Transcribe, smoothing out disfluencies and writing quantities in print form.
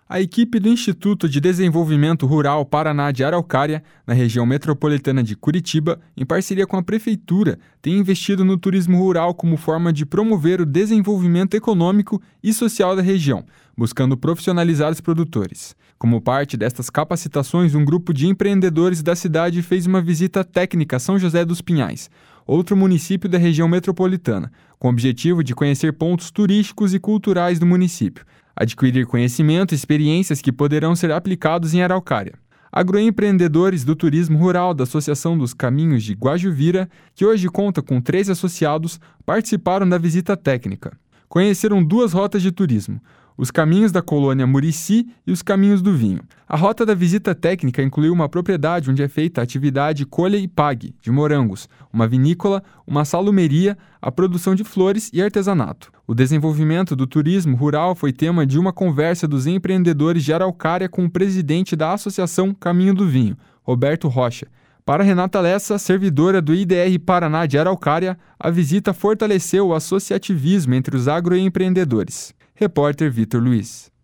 A equipe do Instituto de Desenvolvimento Rural Paraná de Araucária, na região metropolitana de Curitiba, em parceria com a Prefeitura, tem investido no turismo rural como forma de promover o desenvolvimento econômico e social da região, buscando profissionalizar os produtores. Como parte destas capacitações, um grupo de empreendedores da cidade fez uma visita técnica a São José dos Pinhais, outro município da região metropolitana, com o objetivo de conhecer pontos turísticos e culturais do município, adquirir conhecimento e experiências que poderão ser aplicados em Araucária. Agroempreendedores do turismo rural da Associação dos Caminhos de Guajuvira, que hoje conta com 3 associados, participaram da visita técnica. Conheceram 2 rotas de turismo, os caminhos da colônia Murici e os caminhos do vinho. A rota da visita técnica incluiu uma propriedade onde é feita a atividade colha e pague, de morangos, uma vinícola, uma salumeria, a produção de flores e artesanato. O desenvolvimento do turismo rural foi tema de uma conversa dos empreendedores de Araucária com o presidente da Associação Caminho do Vinho, Roberto Rocha. Para Renata Lessa, servidora do IDR Paraná de Araucária, a visita fortaleceu o associativismo entre os agroempreendedores. Repórter Vitor Luiz.